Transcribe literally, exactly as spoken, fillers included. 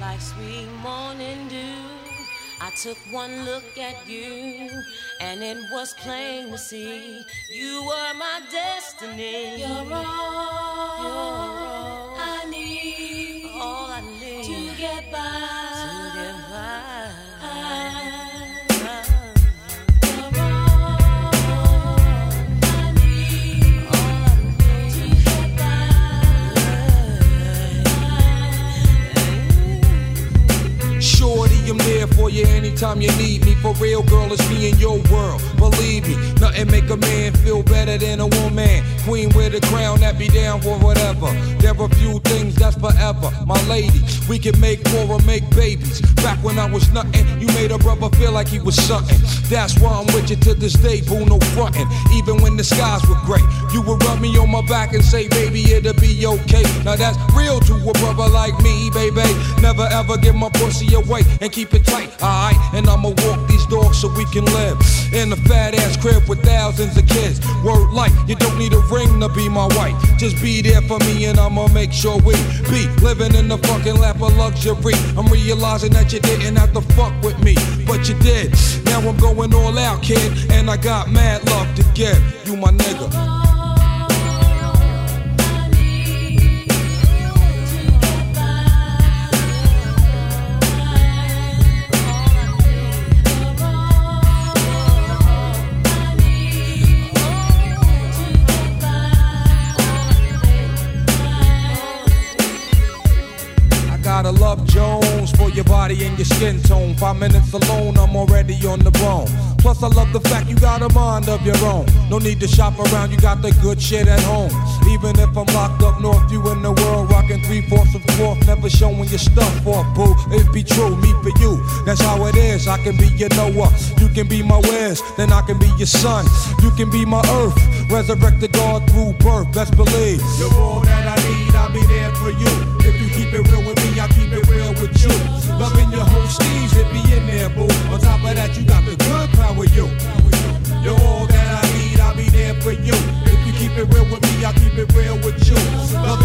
like sweet morning dew. I took one look at you, and it was plain to see you were my destiny. You're all, You're all I need, all I need to get by. To get by. I Shorty, I'm there for you anytime you need me. For real, girl, it's me in your world. Believe me, nothing make a man feel better than a woman. Queen with a crown that be down for whatever. There are few things that's forever. My lady, we can make war or make babies. Back when I was nothing, you made a brother feel like he was something. That's why I'm with you to this day, boo, no frontin'. Even when the skies were gray, you would rub me on my back and say, baby, it'll be okay. Now that's real to a brother like me, baby. Never ever give my pussy away and keep it tight, alright? And I'ma walk these dogs so we can live in a fat ass crib with thousands of kids. Word life, you don't need a ring to be my wife. Just be there for me and I'ma make sure we be living in the fucking lap of luxury. I'm realizing that you didn't have to fuck with me, but you did. Now I'm going all out, kid, and I got mad love to give. You my nigga. Gotta love Jones for your body and your skin tone. Five minutes alone, I'm already on the bone. Plus I love the fact you got a mind of your own. No need to shop around, you got the good shit at home. Even if I'm locked up north, you in the world rocking three-fourths of fourth. Never showing your stuff off, boo. It be true, me for you. That's how it is. I can be your Noah, you can be my Wes, then I can be your son. You can be my earth, resurrected God through birth. Best believe you're all that I need. I'll be there for you. If you keep it real with me, I keep it real with you. Loving your whole steez, it be in there, boo. On top of that, you got the good power, you. You're all that I need, I'll be there for you. If you keep it real with me, I'll keep it real with you.